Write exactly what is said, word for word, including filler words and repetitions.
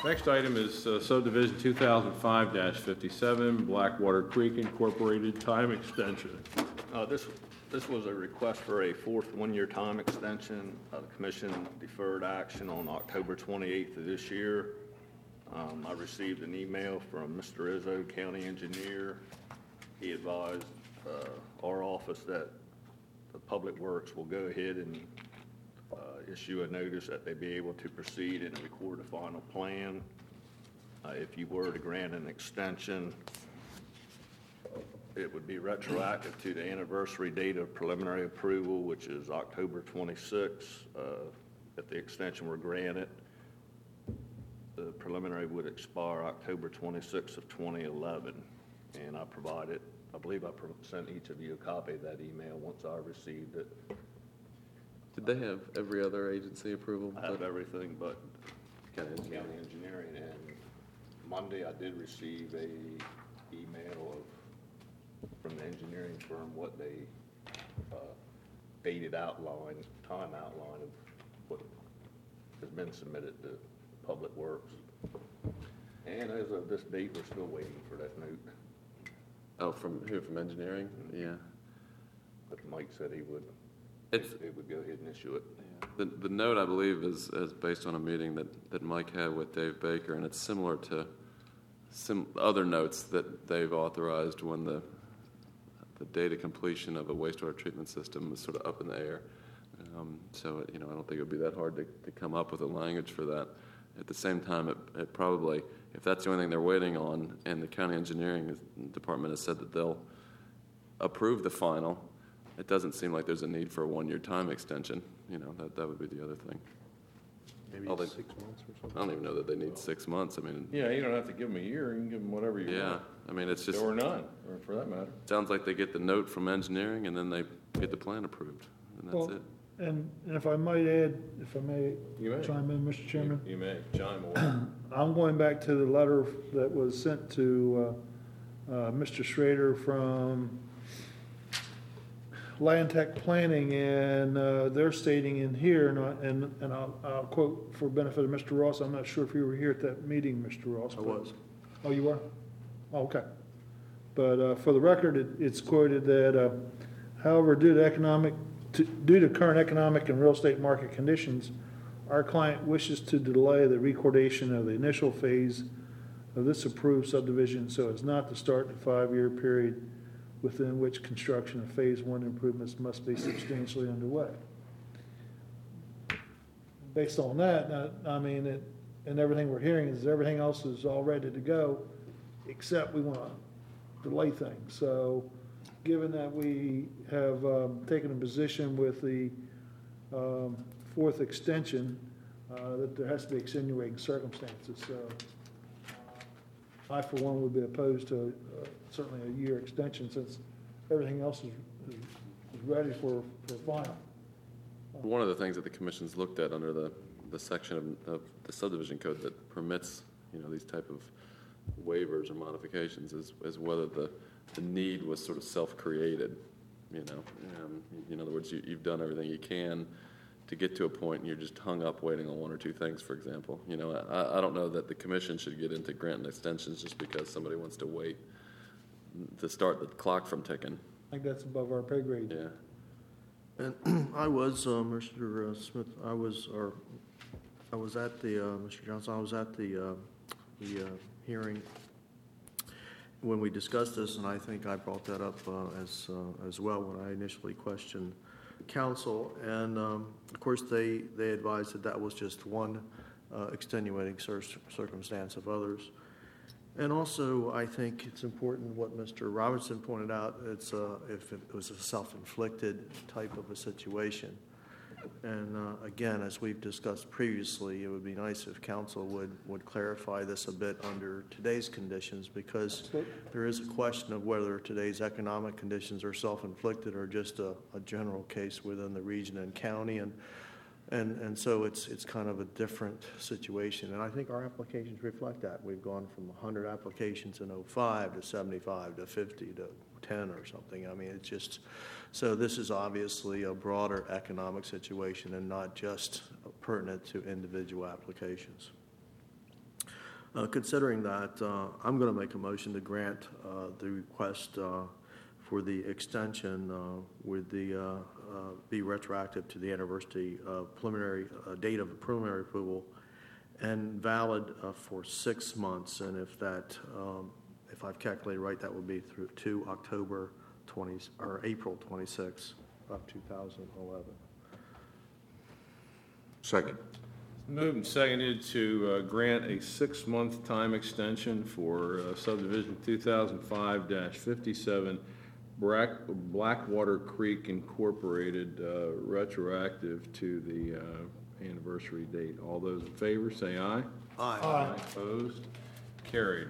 Next item is uh, subdivision two thousand five dash fifty-seven, Blackwater Creek Incorporated, time extension. Uh, this, this was a request for a fourth one-year time extension. Uh, the commission deferred action on October twenty-eighth of this year. Um, I received an email from Mister Izzo, county engineer. He advised uh, our office that the Public Works will go ahead and uh, issue a notice that they be able to proceed and record a final plan. Uh, if you were to grant an extension, it would be retroactive to the anniversary date of preliminary approval, which is October twenty-sixth. Uh, if the extension were granted, the preliminary would expire October twenty-sixth of twenty eleven. And I provided, I believe I sent each of you a copy of that email once I received it. Did they have every other agency approval? I have everything but County county engineering. And Monday I did receive a email of from the engineering firm what they uh, dated outline, time outline of what has been submitted to Public Works. And as of this date, we're still waiting for that note. Oh, from who? From engineering? Mm-hmm. Yeah. But Mike said he would. It's, it would go ahead and issue it. Yeah. The the note, I believe, is is based on a meeting that, that Mike had with Dave Baker, and it's similar to some other notes that they've authorized when the the date of completion of a wastewater treatment system is sort of up in the air. Um, so, you know, I don't think it would be that hard to, to come up with a language for that. At the same time, it, it probably, if that's the only thing they're waiting on, and the county engineering department has said that they'll approve the final, it doesn't seem like there's a need for a one-year time extension. You know, that, that would be the other thing. Maybe they, six months or something? I don't even know that they need six months. I mean, Yeah, you don't have to give them a year. You can give them whatever you yeah, want. I mean, it's just... Or none, or for that matter. Sounds like they get the note from engineering, and then they get the plan approved, and that's Well, it. And, and if I might add, if I may You may. chime in, Mister Chairman, You, you may chime away. I'm going back to the letter that was sent to uh, uh, Mister Schrader from Land Tech Planning, and uh, they're stating in here, and, I, and, and I'll, I'll quote for benefit of Mister Ross. I'm not sure if you were here at that meeting, Mister Ross. I was. Oh, you were? Oh, okay. But uh, for the record, it, it's quoted that, uh, however, due to economic, to, due to current economic and real estate market conditions, our client wishes to delay the recordation of the initial phase of this approved subdivision so as not to start the five-year period within which construction of phase one improvements must be substantially underway. Based on that, I mean, it, and everything we're hearing is everything else is all ready to go, except we want to delay things. So given that we have um, taken a position with the um, fourth extension, uh, that there has to be extenuating circumstances. So uh, I, for one, would be opposed to uh, certainly a year extension since everything else is, is, is ready for, for final. One of the things that the commission's looked at under the, the section of, of the subdivision code that permits, you know, these type of waivers or modifications is, is whether the, the need was sort of self-created, you know. Um, in other words, you, you've done everything you can to get to a point and you're just hung up waiting on one or two things, for example. You know, I, I don't know that the commission should get into granting extensions just because somebody wants to wait to start the clock from ticking. I think that's above our pay grade. Yeah. And I was, uh, Mister Smith, I was, or I was at the, uh, Mister Johnson, I was at the, uh, the uh, hearing when we discussed this, and I think I brought that up uh, as uh, as well when I initially questioned council. And um, of course, they they advised that that was just one uh, extenuating cir- circumstance of others. And also, I think it's important what Mister Robertson pointed out. It's uh, if it was a self-inflicted type of a situation. And uh, again, as we've discussed previously, it would be nice if council would, would clarify this a bit under today's conditions, because there is a question of whether today's economic conditions are self-inflicted or just a, a general case within the region and county. And And and so it's it's kind of a different situation, and I think our applications reflect that. We've gone from one hundred applications in oh five to seventy-five to fifty to ten or something. I mean, it's just, so this is obviously a broader economic situation and not just pertinent to individual applications. Uh, Considering that, uh, I'm going to make a motion to grant uh, the request uh, for the extension uh, with the, uh, uh, be retroactive to the anniversary uh, preliminary, uh, date of preliminary approval and valid uh, for six months. And if that, um, if I've calculated right, that would be through to October twentieth, or April twenty-sixth of two thousand eleven. Second. Moved and seconded to uh, grant a six-month time extension for uh, subdivision two thousand five fifty-seven Black, Blackwater Creek Incorporated, uh, retroactive to the uh, anniversary date. All those in favor, say aye. Aye. Aye. Opposed? Carried.